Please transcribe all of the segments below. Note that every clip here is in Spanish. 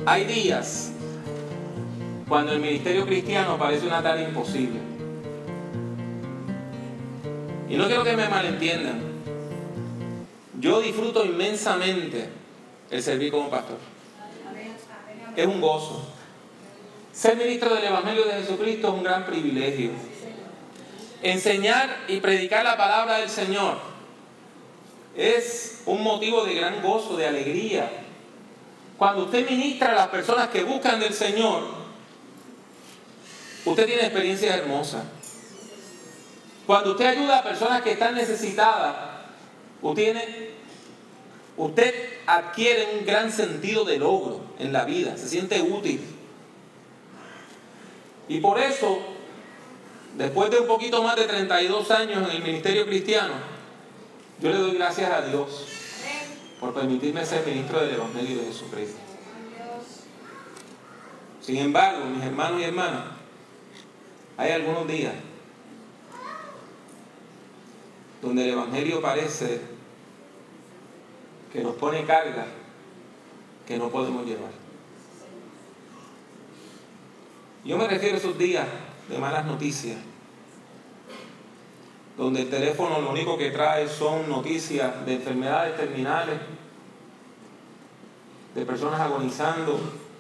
Hay días cuando el ministerio cristiano parece una tarea imposible. Y no quiero que me malentiendan. Yo disfruto inmensamente el servir como pastor. Es un gozo. Ser ministro del Evangelio de Jesucristo es un gran privilegio. Enseñar y predicar la palabra del Señor es un motivo de gran gozo, de alegría. Cuando usted ministra a las personas que buscan del Señor, usted tiene experiencias hermosas. Cuando usted ayuda a personas que están necesitadas, usted adquiere un gran sentido de logro en la vida, se siente útil. Y por eso, después de un poquito más de 32 años en el ministerio cristiano, yo le doy gracias a Dios por permitirme ser ministro del Evangelio de Jesucristo. Sin embargo, mis hermanos y hermanas, hay algunos días donde el Evangelio parece que nos pone carga que no podemos llevar. Yo me refiero a esos días de malas noticias, donde el teléfono lo único que trae son noticias de enfermedades terminales, de personas agonizando,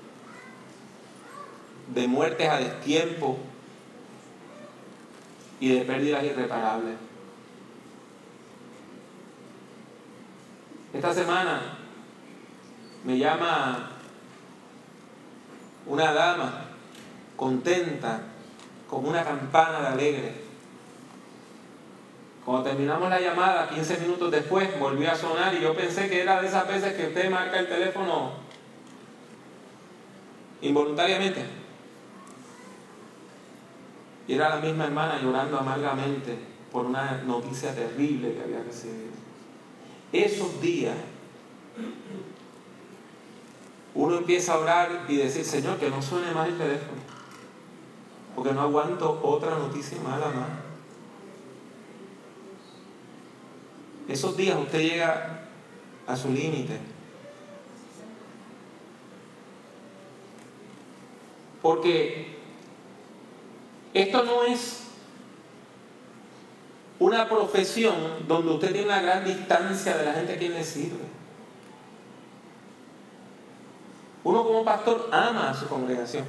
de muertes a destiempo y de pérdidas irreparables. Esta semana me llama una dama contenta, como una campana de alegre. Cuando terminamos la llamada, 15 minutos después, volvió a sonar y yo pensé que era de esas veces que usted marca el teléfono involuntariamente. Y era la misma hermana llorando amargamente por una noticia terrible que había recibido. Esos días, uno empieza a orar y decir: Señor, que no suene más el teléfono, porque no aguanto otra noticia mala más. Esos días usted llega a su límite. Porque esto no es una profesión donde usted tiene una gran distancia de la gente a quien le sirve. Uno como pastor ama a su congregación.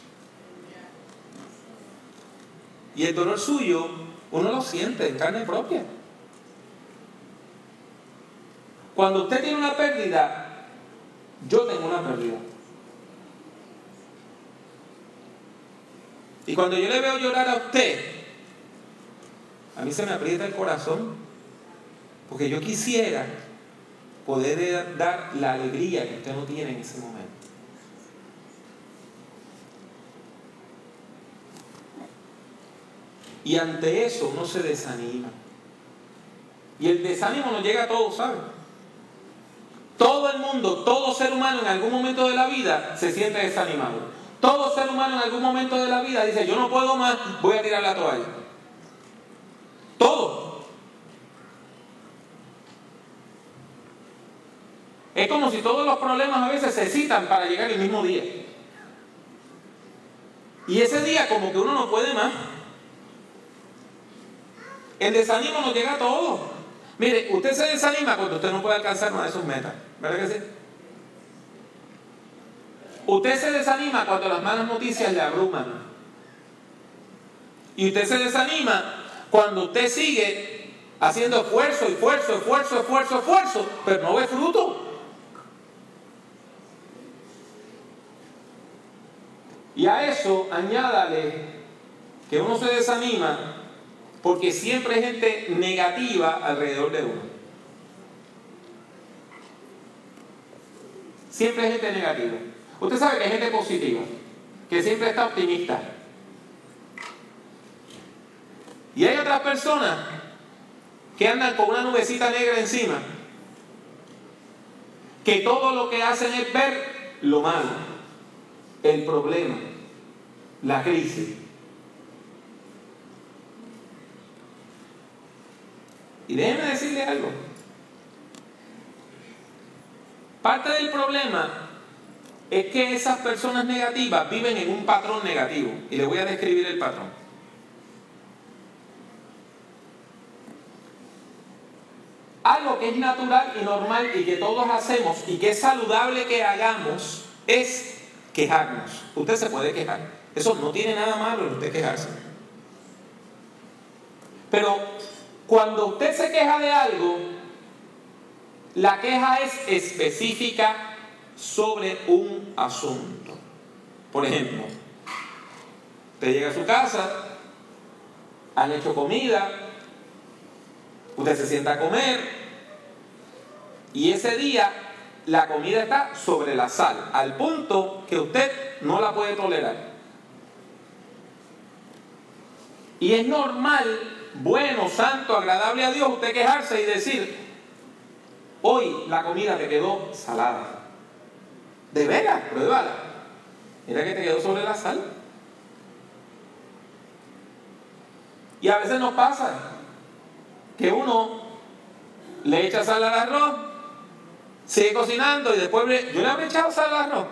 Y el dolor suyo, uno lo siente en carne propia. Cuando usted tiene una pérdida, yo tengo una pérdida. Y cuando yo le veo llorar a usted, a mí se me aprieta el corazón, porque yo quisiera poder dar la alegría que usted no tiene en ese momento. Y ante eso uno se desanima. Y el desánimo nos llega a todos, ¿saben? Todo el mundo, todo ser humano en algún momento de la vida se siente desanimado. Todo ser humano en algún momento de la vida dice: yo no puedo más, voy a tirar la toalla. Todo. Es como si todos los problemas a veces se citan para llegar el mismo día. Y ese día como que uno no puede más. El desánimo nos llega a todos. Mire, usted se desanima cuando usted no puede alcanzar una de sus metas. ¿Verdad que sí? Usted se desanima cuando las malas noticias le abruman. Y usted se desanima cuando usted sigue haciendo esfuerzo, pero no ve fruto. Y a eso añádale que uno se desanima porque siempre hay gente negativa alrededor de uno. Siempre hay gente negativa. Usted sabe que hay gente positiva, que siempre está optimista. Y hay otras personas que andan con una nubecita negra encima, que todo lo que hacen es ver lo malo, el problema, la crisis. Y déjenme decirle algo. Parte del problema es que esas personas negativas viven en un patrón negativo. Y les voy a describir el patrón. Algo que es natural y normal y que todos hacemos y que es saludable que hagamos es quejarnos. Usted se puede quejar. Eso no tiene nada malo en usted quejarse. Pero cuando usted se queja de algo, la queja es específica sobre un asunto. Por ejemplo, usted llega a su casa, han hecho comida, usted se sienta a comer y ese día la comida está sobre la sal, al punto que usted no la puede tolerar. Y es normal, bueno, santo, agradable a Dios, usted quejarse y decir: hoy la comida te quedó salada. De veras, pruébala. Mira que te quedó sobre la sal. Y a veces nos pasa que uno le echa sal al arroz, sigue cocinando y después yo le habré echado sal al arroz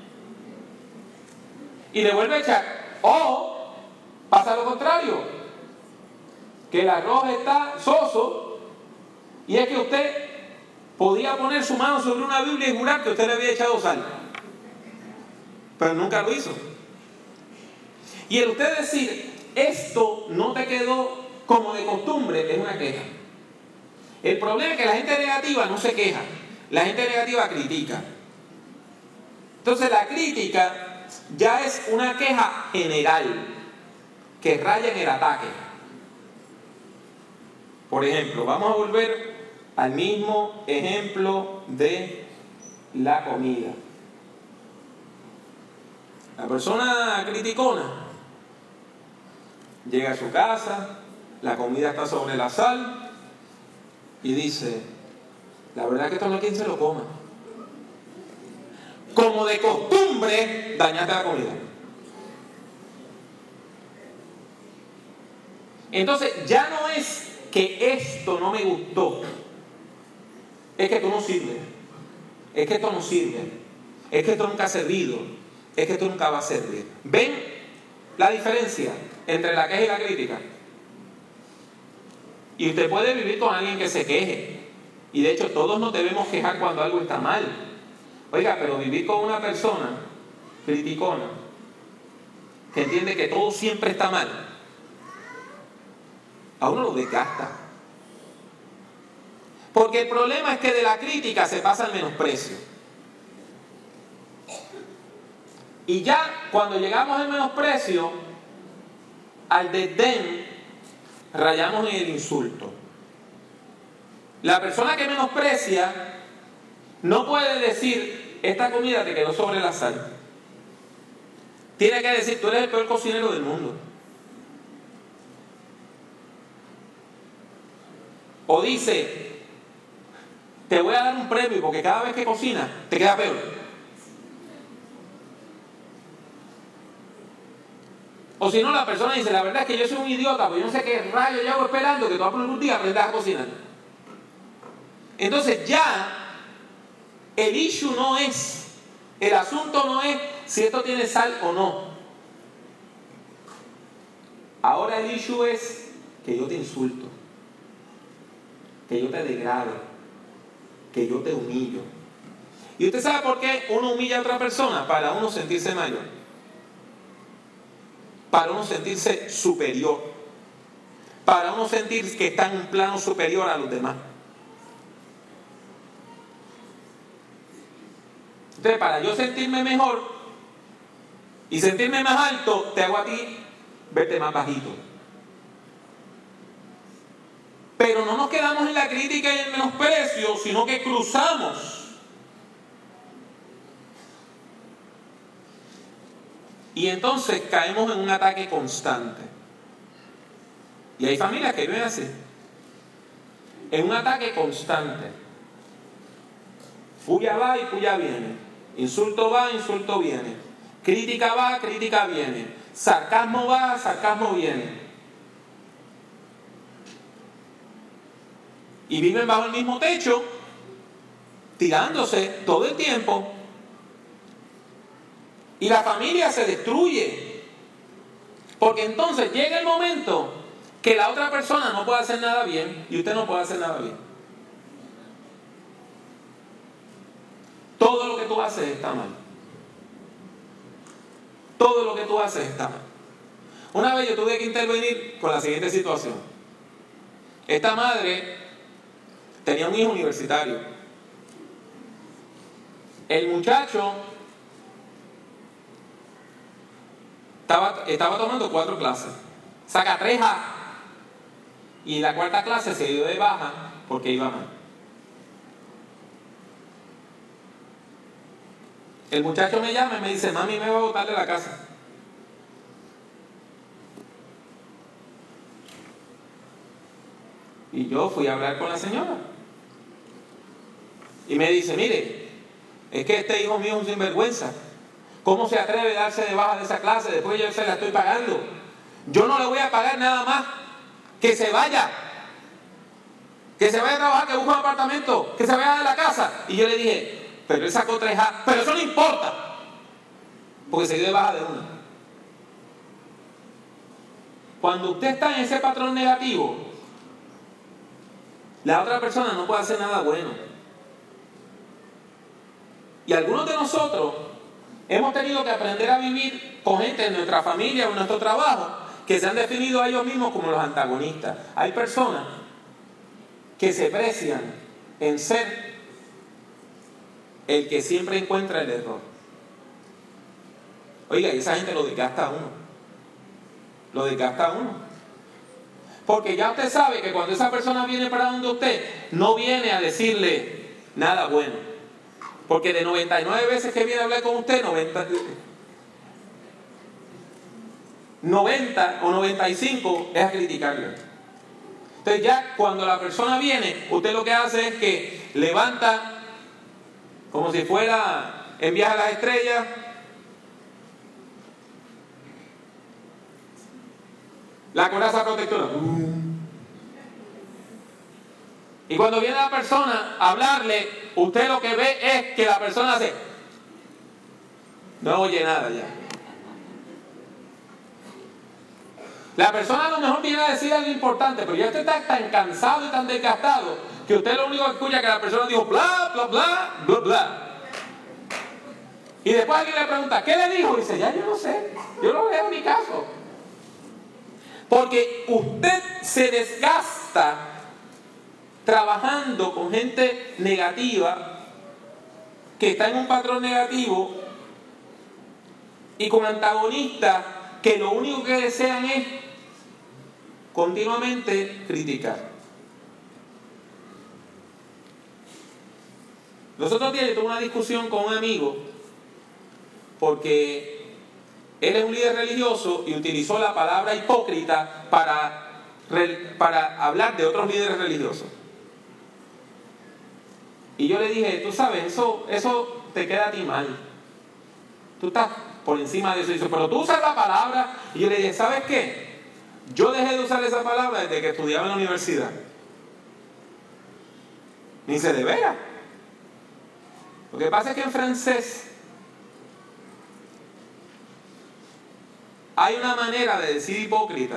y le vuelve a echar. O pasa lo contrario, que el arroz está soso y es que usted podía poner su mano sobre una Biblia y jurar que usted le había echado sal, pero nunca lo hizo. Y el usted decir esto no te quedó como de costumbre es una queja. El problema es que la gente negativa no se queja, la gente negativa critica. Entonces la crítica ya es una queja general que raya en el ataque. Por ejemplo, vamos a volver al mismo ejemplo de la comida. La persona criticona llega a su casa, la comida está sobre la sal y dice: la verdad que esto no hay quien se lo coma. Como de costumbre, dañaste la comida. Entonces ya no es que esto no me gustó, es que esto no sirve, es que esto no sirve, es que esto nunca ha servido, es que esto nunca va a servir. ¿Ven la diferencia entre la queja y la crítica? Y usted puede vivir con alguien que se queje, y de hecho todos nos debemos quejar cuando algo está mal. Oiga, pero vivir con una persona criticona que entiende que todo siempre está mal, a uno lo desgasta. Porque el problema es que de la crítica se pasa al menosprecio. Y ya cuando llegamos al menosprecio, al desdén, rayamos en el insulto. La persona que menosprecia no puede decir: esta comida te quedó sobre la sal. Tiene que decir: tú eres el peor cocinero del mundo. O dice: te voy a dar un premio porque cada vez que cocinas te queda peor. O si no, la persona dice: la verdad es que yo soy un idiota, pues yo no sé qué rayo yo hago esperando que tú por un día aprendas a cocinar. Entonces ya el issue no es, el asunto no es si esto tiene sal o no. Ahora el issue es que yo te insulto, que yo te degrado, que yo te humillo. ¿Y usted sabe por qué uno humilla a otra persona? Para uno sentirse mayor, para uno sentirse superior, para uno sentir que está en un plano superior a los demás. Entonces, para yo sentirme mejor y sentirme más alto, te hago a ti verte más bajito. Pero no nos quedamos en la crítica y el menosprecio, sino que cruzamos. Y entonces caemos en un ataque constante. Y hay familias que viven así, en un ataque constante. Puya va y puya viene. Insulto va, insulto viene. Crítica va, crítica viene. Sarcasmo va, sarcasmo viene. Y viven bajo el mismo techo, tirándose todo el tiempo. Y la familia se destruye. Porque entonces llega el momento que la otra persona no puede hacer nada bien y usted no puede hacer nada bien. Todo lo que tú haces está mal. Todo lo que tú haces está mal. Una vez yo tuve que intervenir con la siguiente situación. Esta madre tenía un hijo universitario. El muchacho estaba tomando 4 clases. Saca 3A. Y la 4ª clase se dio de baja porque iba mal. El muchacho me llama y me dice, mami me va a botar de la casa. Y yo fui a hablar con la señora. Y me dice, mire, es que este hijo mío es un sinvergüenza. ¿Cómo se atreve a darse de baja de esa clase? Después yo se la estoy pagando. Yo no le voy a pagar nada más. Que se vaya. Que se vaya a trabajar, que busque un apartamento, que se vaya de la casa. Y yo le dije, pero él sacó 3A. Pero eso no importa. Porque se dio de baja de una. Cuando usted está en ese patrón negativo, la otra persona no puede hacer nada bueno. Y algunos de nosotros hemos tenido que aprender a vivir con gente en nuestra familia o en nuestro trabajo que se han definido a ellos mismos como los antagonistas. Hay personas que se precian en ser el que siempre encuentra el error. Oiga, y esa gente lo desgasta a uno. Lo desgasta a uno. Porque ya usted sabe que cuando esa persona viene para donde usted, no viene a decirle nada bueno. Porque de 99 veces que viene a hablar con usted, 90 o 95 es a criticarle. Entonces ya cuando la persona viene, usted lo que hace es que levanta como si fuera en Viaje a las Estrellas, la coraza protectora. Y cuando viene la persona a hablarle, usted lo que ve es que la persona hace, no oye nada ya. La persona a lo mejor viene a decir algo importante, pero ya usted está tan cansado y tan desgastado que usted lo único que escucha es que la persona dijo bla, bla, bla, bla, bla. Y después alguien le pregunta, ¿qué le dijo? Y dice, ya yo no sé, yo no veo ni caso. Porque usted se desgasta trabajando con gente negativa que está en un patrón negativo y con antagonistas que lo único que desean es continuamente criticar. Los otros días yo tuve una discusión con un amigo porque él es un líder religioso y utilizó la palabra hipócrita para hablar de otros líderes religiosos. Y yo le dije, tú sabes, eso te queda a ti mal. Tú estás por encima de eso. Y dice, pero tú usas la palabra. Y yo le dije, ¿sabes qué? Yo dejé de usar esa palabra desde que estudiaba en la universidad. Ni se de veras. Lo que pasa es que en francés hay una manera de decir hipócrita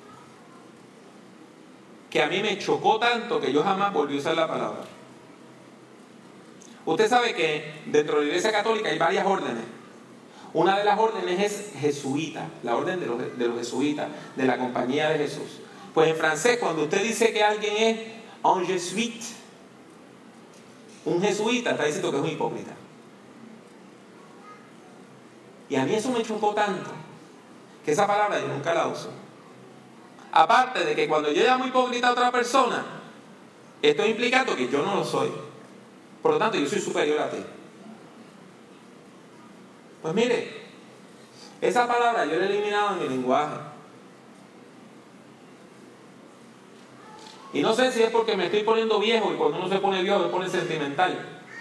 que a mí me chocó tanto que yo jamás volví a usar la palabra. Usted sabe que dentro de la Iglesia Católica hay varias órdenes. Una de las órdenes es jesuita, la orden de los jesuitas, de la Compañía de Jesús. Pues en francés, cuando usted dice que alguien es un jesuite, un jesuita, está diciendo que es un hipócrita. Y a mí eso me chocó tanto que esa palabra yo nunca la uso. Aparte de que cuando yo llamo hipócrita a otra persona, estoy implicando que yo no lo soy. Por lo tanto, yo soy superior a ti. Pues mire, esa palabra yo la he eliminado en mi lenguaje. Y no sé si es porque me estoy poniendo viejo y cuando uno se pone viejo se pone sentimental.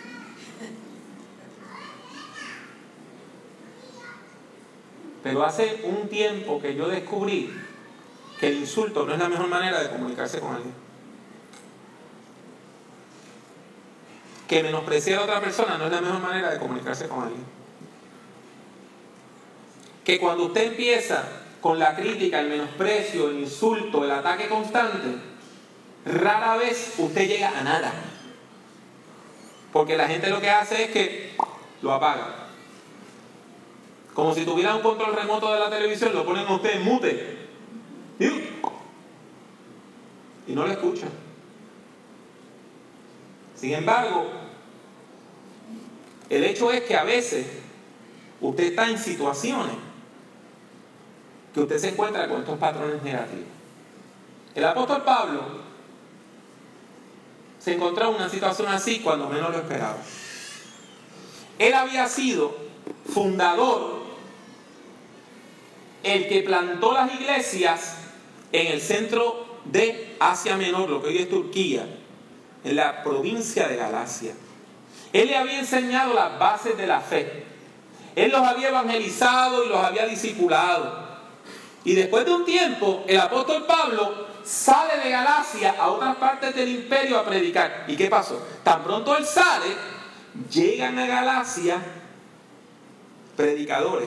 Pero hace un tiempo que yo descubrí que el insulto no es la mejor manera de comunicarse con alguien. Que menospreciar a otra persona no es la mejor manera de comunicarse con alguien. que cuando usted empieza con la crítica, el menosprecio, el insulto, el ataque constante, rara vez usted llega a nada. Porque la gente lo que hace es que lo apaga. Como si tuviera un control remoto de la televisión, lo ponen a usted en mute. Y no lo escucha. Sin embargo, el hecho es que a veces usted está en situaciones que usted se encuentra con estos patrones negativos. El apóstol Pablo se encontró en una situación así cuando menos lo esperaba. Él había sido fundador, el que plantó las iglesias en el centro de Asia Menor, lo que hoy es Turquía, en la provincia de Galacia. Él le había enseñado las bases de la fe. Él los había evangelizado y los había discipulado. Y después de un tiempo, el apóstol Pablo sale de Galacia a otras partes del imperio a predicar. ¿Y qué pasó? Tan pronto él sale, llegan a Galacia predicadores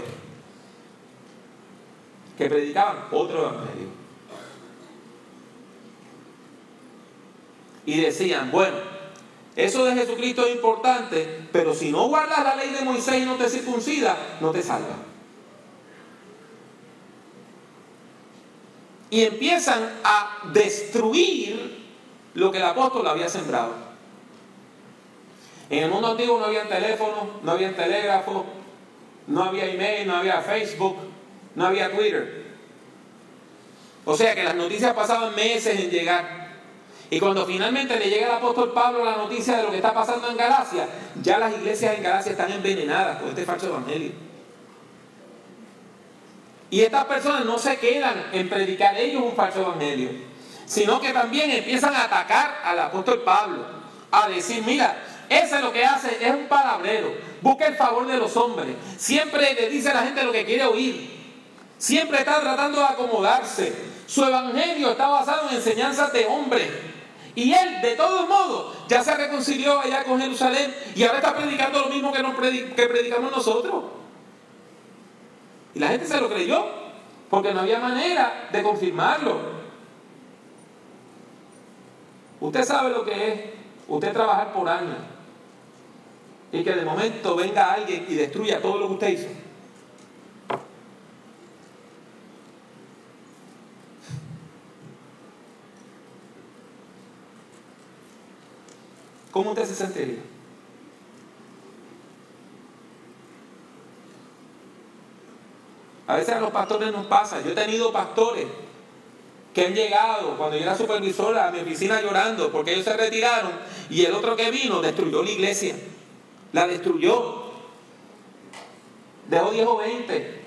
que predicaban otro evangelio. Y decían, bueno, eso de Jesucristo es importante, pero si no guardas la ley de Moisés y no te circuncidas, no te salvas. Y empiezan a destruir lo que el apóstol había sembrado. En el mundo antiguo no había teléfono, no había telégrafo, no había email, no había Facebook, no había Twitter. O sea que las noticias pasaban meses en llegar. Y cuando finalmente le llega al apóstol Pablo la noticia de lo que está pasando en Galacia, ya las iglesias en Galacia están envenenadas por este falso evangelio. Y estas personas no se quedan en predicar ellos un falso evangelio, sino que también empiezan a atacar al apóstol Pablo, a decir, mira, ese lo que hace es un palabrero, busca el favor de los hombres, siempre le dice a la gente lo que quiere oír, siempre está tratando de acomodarse, su evangelio está basado en enseñanzas de hombres, y él de todos modos ya se reconcilió allá con Jerusalén y ahora está predicando lo mismo que predicamos nosotros. Y la gente se lo creyó, porque no había manera de confirmarlo. Usted sabe lo que es usted trabajar por años y que de momento venga alguien y destruya todo lo que usted hizo. ¿Cómo usted se sentiría? A veces a los pastores nos pasa. Yo he tenido pastores que han llegado, cuando yo era supervisor, a mi oficina llorando porque ellos se retiraron y el otro que vino destruyó la iglesia. La destruyó. Dejó 10 o 20.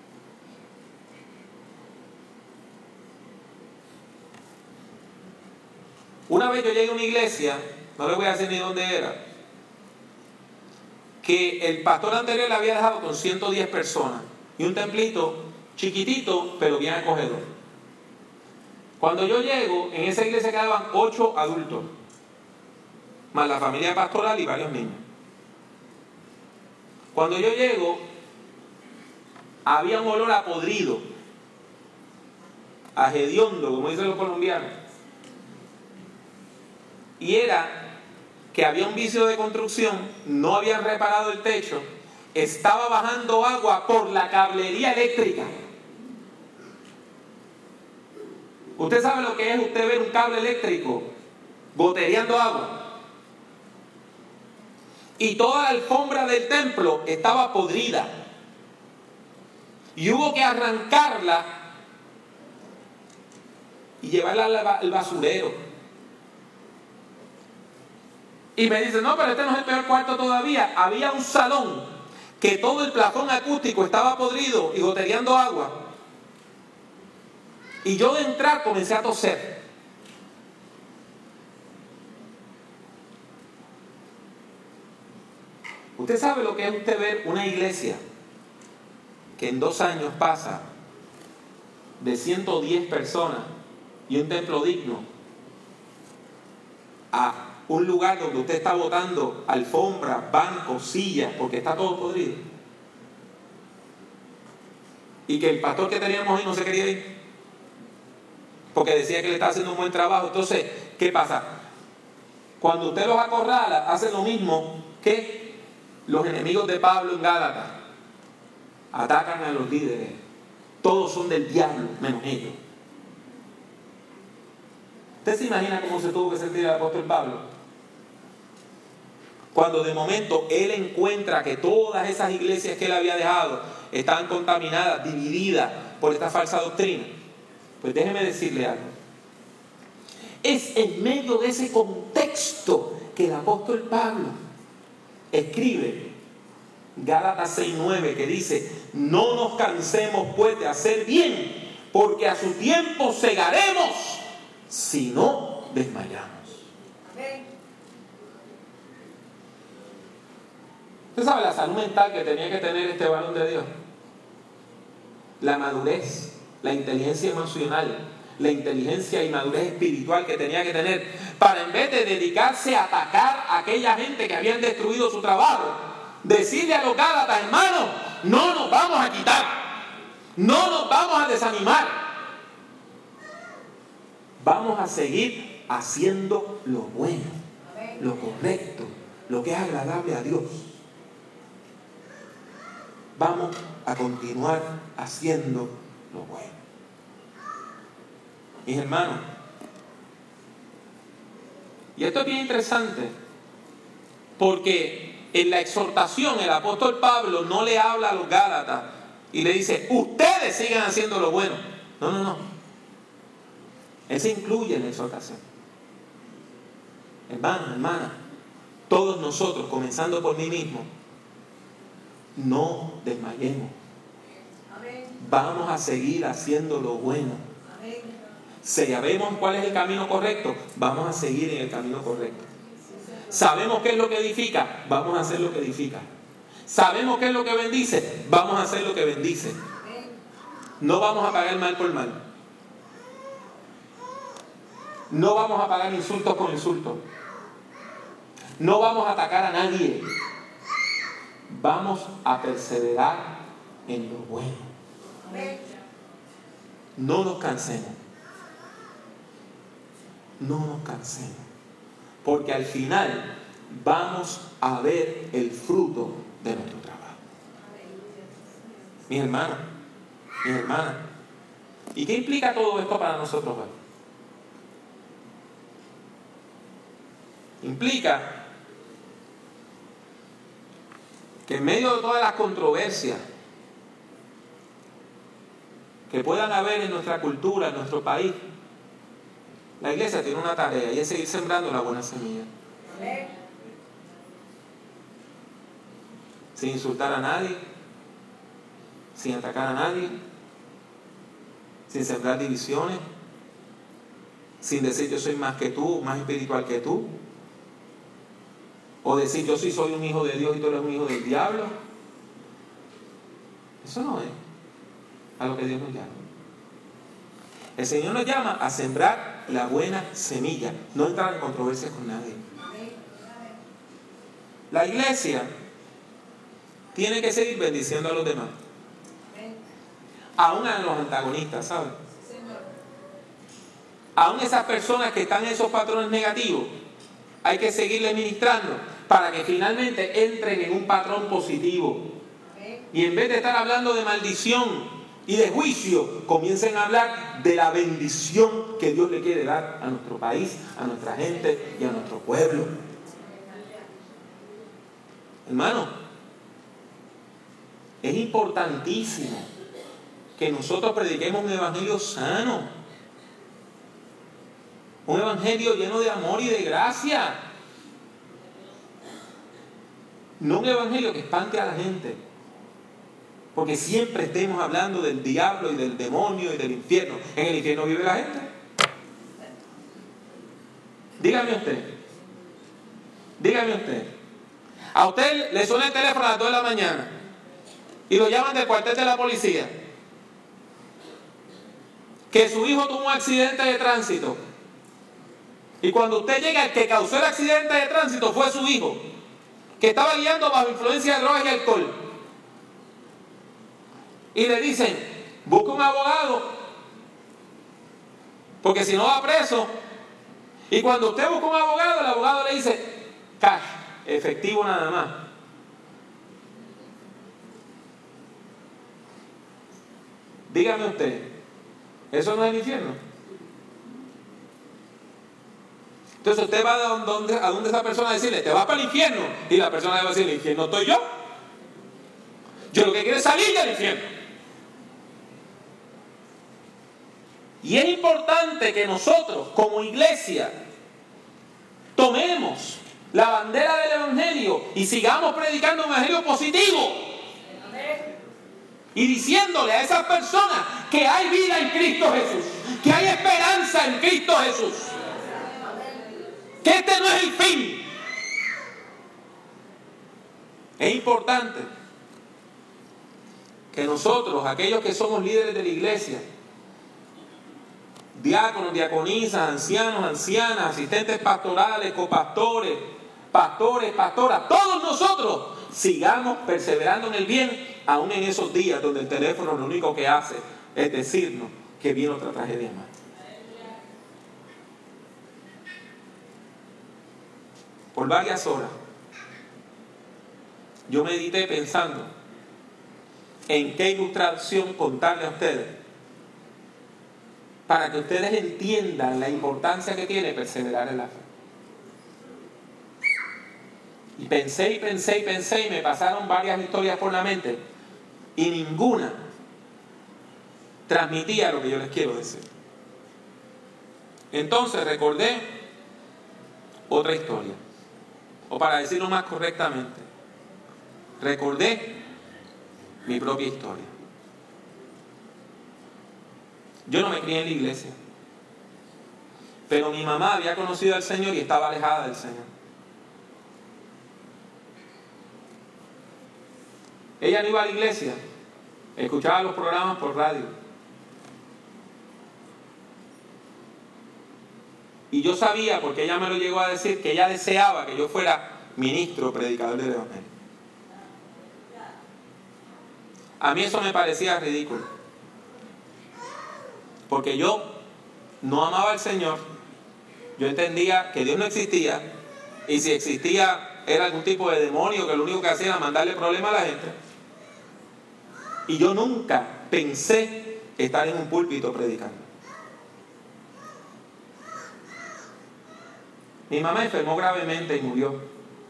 Una vez yo llegué a una iglesia, no le voy a decir ni dónde era, que el pastor anterior le había dejado con 110 personas. Y un templito chiquitito, pero bien acogedor. Cuando yo llego, en esa iglesia quedaban 8 adultos, más la familia pastoral y varios niños. Cuando yo llego, había un olor a podrido, a hediondo, como dicen los colombianos. Y era que había un vicio de construcción, no habían reparado el techo, estaba bajando agua por la cablería eléctrica. Usted sabe lo que es usted ver un cable eléctrico gotereando agua. Y toda la alfombra del templo estaba podrida. Y hubo que arrancarla y llevarla al basurero. Y me dicen, no, pero este no es el peor cuarto todavía. Había un salón que todo el plafón acústico estaba podrido y gotereando agua. Y yo de entrar comencé a toser. Usted sabe lo que es usted ver una iglesia que en 2 años pasa de 110 personas y un templo digno a un lugar donde usted está botando alfombras, bancos, sillas, porque está todo podrido. y que el pastor que teníamos ahí no se quería ir, porque decía que le estaba haciendo un buen trabajo. Entonces, ¿qué pasa? Cuando usted los acorrala, hacen lo mismo que los enemigos de Pablo en Gálatas. Atacan a los líderes. Todos son del diablo, menos ellos. ¿Usted se imagina cómo se tuvo que sentir el apóstol Pablo? Cuando de momento él encuentra que todas esas iglesias que él había dejado estaban contaminadas, divididas por esta falsa doctrina. Pues déjeme decirle algo. Es en medio de ese contexto que el apóstol Pablo escribe Gálatas 6:9, que dice: no nos cansemos pues de hacer bien, porque a su tiempo segaremos si no desmayamos. ¿Usted sabe la salud mental que tenía que tener este varón de Dios? La madurez, la inteligencia emocional, la inteligencia y madurez espiritual que tenía que tener para, en vez de dedicarse a atacar a aquella gente que habían destruido su trabajo, decirle a los Gálatas: hermanos, no nos vamos a quitar, no nos vamos a desanimar, vamos a seguir haciendo lo bueno, lo correcto, lo que es agradable a Dios. Vamos a continuar haciendo lo bueno. Mis hermanos, y esto es bien interesante, porque en la exhortación el apóstol Pablo no le habla a los Gálatas y le dice: ustedes sigan haciendo lo bueno. No. Él se incluye en la exhortación. Hermanos, hermanas, todos nosotros, comenzando por mí mismo, no desmayemos. Vamos a seguir haciendo lo bueno. Sabemos cuál es el camino correcto, vamos a seguir en el camino correcto. Sabemos qué es lo que edifica, vamos a hacer lo que edifica. Sabemos qué es lo que bendice, vamos a hacer lo que bendice. No vamos a pagar mal por mal. No vamos a pagar insultos con insultos. No vamos a atacar a nadie. Vamos a perseverar en lo bueno. No nos cansemos. No nos cansemos. Porque al final vamos a ver el fruto de nuestro trabajo. Mis hermanos, mis hermanas. ¿Y qué implica todo esto para nosotros hoy? Implica que en medio de todas las controversias que puedan haber en nuestra cultura, en nuestro país, la iglesia tiene una tarea, y es seguir sembrando la buena semilla. Sin insultar a nadie, sin atacar a nadie, sin sembrar divisiones, sin decir yo soy más que tú, más espiritual que tú, o decir yo sí soy un hijo de Dios y tú eres un hijo del diablo. Eso no es a lo que Dios nos llama. El Señor nos llama a sembrar la buena semilla, no entrar en controversias con nadie. La iglesia tiene que seguir bendiciendo a los demás, aún a los antagonistas, ¿sabes? Aún esas personas que están en esos patrones negativos, hay que seguirles ministrando para que finalmente entren en un patrón positivo. Y en vez de estar hablando de maldición y de juicio, comiencen a hablar de la bendición que Dios le quiere dar a nuestro país, a nuestra gente y a nuestro pueblo. Hermano, es importantísimo que nosotros prediquemos un evangelio sano, un evangelio lleno de amor y de gracia, no un evangelio que espante a la gente, porque siempre estemos hablando del diablo y del demonio y del infierno. En el infierno vive la gente. Dígame usted, a usted le suena el teléfono a las 2 de la mañana y lo llaman del cuartel de la policía, que su hijo tuvo un accidente de tránsito, y cuando usted llega, el que causó el accidente de tránsito fue su hijo, que estaba guiando bajo influencia de drogas y alcohol, y le dicen: busque un abogado, porque si no va preso. Y cuando usted busca un abogado, el abogado le dice cash, efectivo nada más. Dígame usted, ¿eso no es el infierno? Entonces usted va a donde esa persona a decirle, te vas para el infierno, y la persona le va a decir, el infierno estoy yo. Yo lo que quiero es salir del infierno. Y es importante que nosotros, como iglesia, tomemos la bandera del Evangelio y sigamos predicando un Evangelio positivo. Y diciéndole a esas personas que hay vida en Cristo Jesús, que hay esperanza en Cristo Jesús, que este no es el fin. Es importante que nosotros, aquellos que somos líderes de la iglesia, diáconos, diaconisas, ancianos, ancianas, asistentes pastorales, copastores, pastores, pastoras, todos nosotros sigamos perseverando en el bien, aún en esos días donde el teléfono lo único que hace es decirnos que viene otra tragedia más. Por varias horas yo medité pensando en qué ilustración contarle a ustedes para que ustedes entiendan la importancia que tiene perseverar en la fe. Y pensé y me pasaron varias historias por la mente y ninguna transmitía lo que yo les quiero decir. Entonces recordé otra historia, o para decirlo más correctamente, recordé mi propia historia. Yo no me crié en la iglesia, pero mi mamá había conocido al Señor y estaba alejada del Señor. Ella no iba a la iglesia, escuchaba los programas por radio. Y yo sabía, porque ella me lo llegó a decir, que ella deseaba que yo fuera ministro, predicador del Evangelio. A mí eso me parecía ridículo, porque yo no amaba al Señor. Yo entendía que Dios no existía, y si existía era algún tipo de demonio que lo único que hacía era mandarle problemas a la gente. Y yo nunca pensé estar en un púlpito predicando. Mi mamá enfermó gravemente y murió.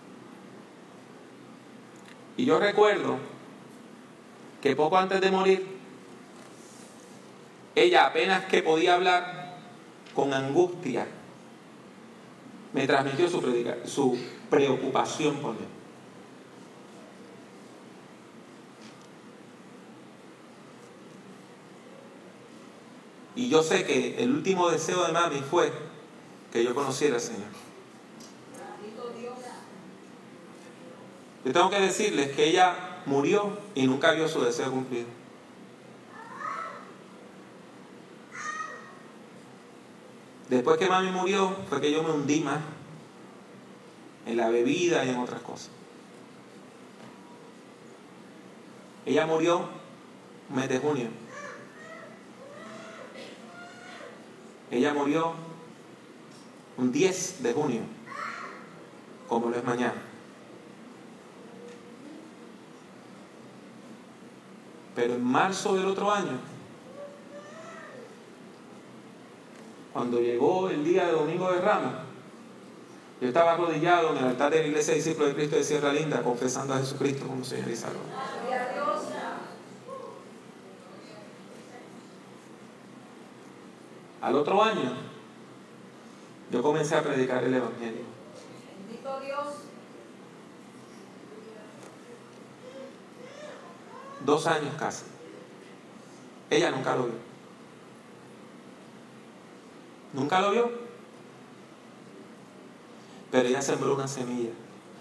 Y yo recuerdo que poco antes de morir, ella apenas que podía hablar, con angustia, me transmitió su preocupación por Dios. Y yo sé que el último deseo de mami fue que yo conociera al Señor. Yo tengo que decirles que ella murió y nunca vio su deseo cumplido. Después que mami murió, fue que yo me hundí más en la bebida y en otras cosas. Ella murió el mes de junio. Ella murió un 10 de junio, como lo es mañana. Pero en marzo del otro año, cuando llegó el día de Domingo de Ramos, yo estaba arrodillado en el altar de la Iglesia de Discípulos de Cristo de Sierra Linda, confesando a Jesucristo como Señor y Salvador. Al otro año, yo comencé a predicar el Evangelio. Bendito Dios. 2 años casi. Ella nunca lo vio. Nunca lo vio. Pero ella sembró una semilla.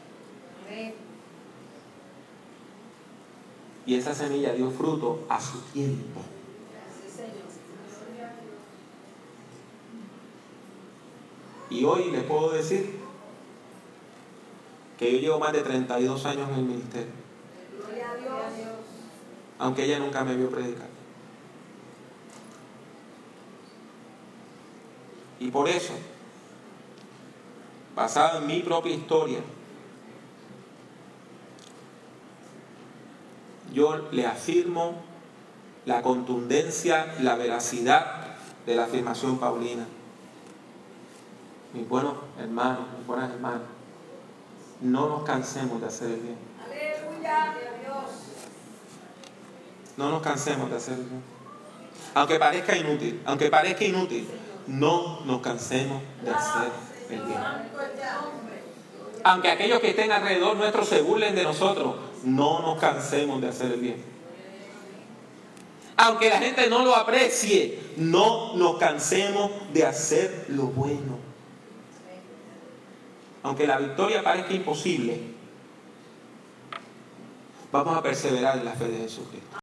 Y esa semilla dio fruto a su tiempo. Y hoy les puedo decir que yo llevo más de 32 años en el ministerio. Aunque ella nunca me vio predicar. Y por eso, basado en mi propia historia, yo le afirmo la contundencia, la veracidad de la afirmación paulina. Mis buenos hermanos, mis buenas hermanas, no nos cansemos de hacer el bien. Aleluya, Dios. No nos cansemos de hacer el bien. Aunque parezca inútil, no nos cansemos de hacer el bien. Aunque aquellos que estén alrededor nuestro se burlen de nosotros, no nos cansemos de hacer el bien. Aunque la gente no lo aprecie, no nos cansemos de hacer lo bueno. Aunque la victoria parezca imposible, vamos a perseverar en la fe de Jesucristo.